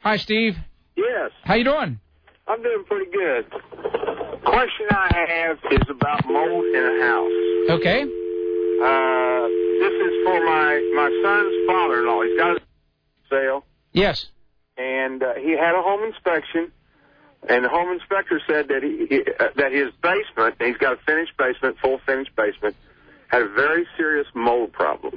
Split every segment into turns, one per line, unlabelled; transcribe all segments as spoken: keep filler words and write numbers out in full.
Hi, Steve.
Yes.
How you doing?
I'm doing pretty good. Question I have is about mold in a house.
Okay.
Uh, this is for my, my son's father-in-law. He's got a sale.
Yes.
And uh, he had a home inspection, and the home inspector said that he, he uh, that his basement, he's got a finished basement, full finished basement, had a very serious mold problem.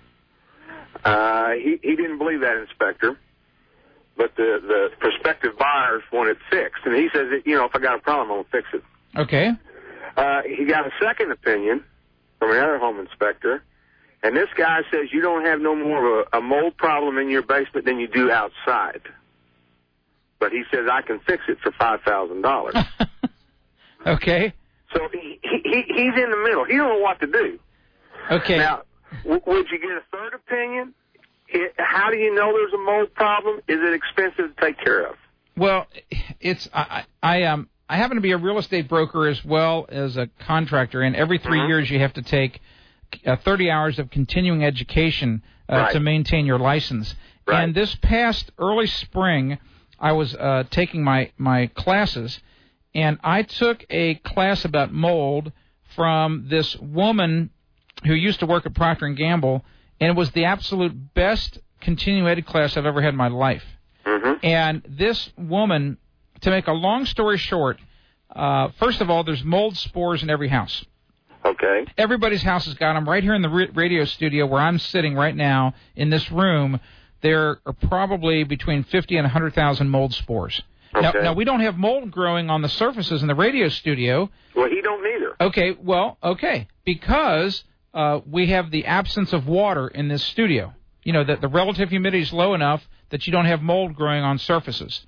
Uh, he, he didn't believe that inspector, but the, the prospective buyers want it fixed. And he says, that, you know, if I got a problem, I'm going to fix it.
Okay.
Uh, he got a second opinion from another home inspector, and this guy says you don't have no more of a, a mold problem in your basement than you do outside. But he says I can fix it for five thousand dollars.
Okay.
So he, he he's in the middle. He don't know what to do.
Okay.
Now, w- would you get a third opinion? It, how do you know there's a mold problem? Is it expensive to take care of?
Well, it's I, I um I happen to be a real estate broker as well as a contractor, and every three
Mm-hmm.
years you have to take uh, thirty hours of continuing education uh,
Right.
to maintain your license.
Right.
And this past early spring, I was uh, taking my my classes, and I took a class about mold from this woman who used to work at Procter and Gamble, and it was the absolute best continuing ed class I've ever had in my life.
Mm-hmm.
And this woman, to make a long story short, uh, first of all, there's mold spores in every house.
Okay.
Everybody's house has got them. Right here in the ra- radio studio where I'm sitting right now in this room, there are probably between fifty and one hundred thousand mold spores.
Okay.
Now, now, we don't have mold growing on the surfaces in the radio studio.
Well, he don't either.
Okay, well, okay, because uh, we have the absence of water in this studio. You know, that the relative humidity is low enough that you don't have mold growing on surfaces.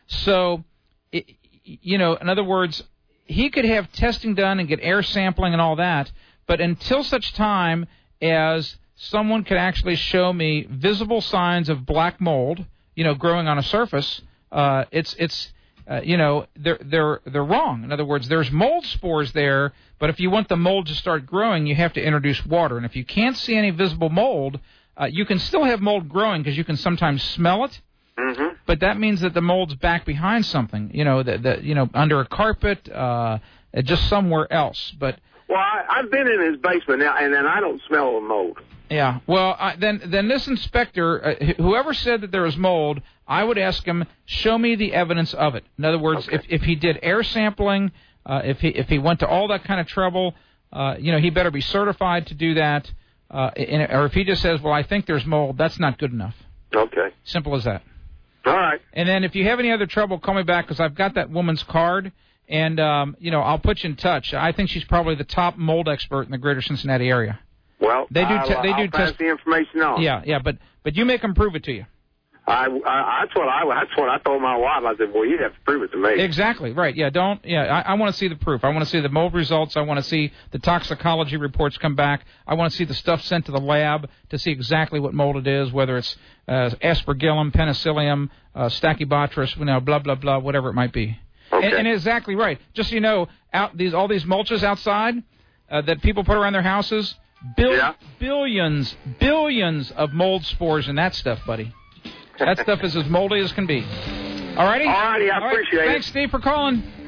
So, it, you know, in other words, he could have testing done and get air sampling and all that, but until such time as someone could actually show me visible signs of black mold, you know, growing on a surface, uh, it's it's uh, you know they're they're they're wrong. In other words, there's mold spores there, but if you want the mold to start growing, you have to introduce water. And if you can't see any visible mold, uh, you can still have mold growing because you can sometimes smell it.
Mm-hmm.
But that means that the mold's back behind something, you know, that that you know under a carpet, uh, just somewhere else. But
Well, I, I've been in his basement now, and then I don't smell the mold.
yeah, well, I, then then this inspector, uh, whoever said that there was mold, I would ask him, show me the evidence of it. In other words,
Okay.
if if he did air sampling, uh, if he if he went to all that kind of trouble, uh, you know, he better be certified to do that. Uh, and, or if he just says, well, I think there's mold, that's not good enough.
Okay.
Simple as that.
All right.
And then if you have any other trouble, call me back because I've got that woman's card, and um, you know I'll put you in touch. I think she's probably the top mold expert in the greater Cincinnati area.
Well,
They do
I'll,
te- they
I'll
do
pass
test-
the information on.
Yeah, yeah, but but you make them prove it to you.
I, I, that's what I that's what I told my wife. I said, well, you have to prove it to me.
Exactly right. Yeah, don't. Yeah, I, I want to see the proof. I want to see the mold results. I want to see the toxicology reports come back. I want to see the stuff sent to the lab to see exactly what mold it is, whether it's uh, aspergillum, penicillium, uh, stachybotrys, you know, blah blah blah, whatever it might be.
Okay.
And, and exactly right. Just so you know, out these all these mulches outside uh, that people put around their houses, bil-
Yeah.
billions, billions of mold spores in that stuff, buddy. That stuff is as moldy as can be. All righty?
All righty, I
All right.
appreciate it.
Thanks, Steve, for calling.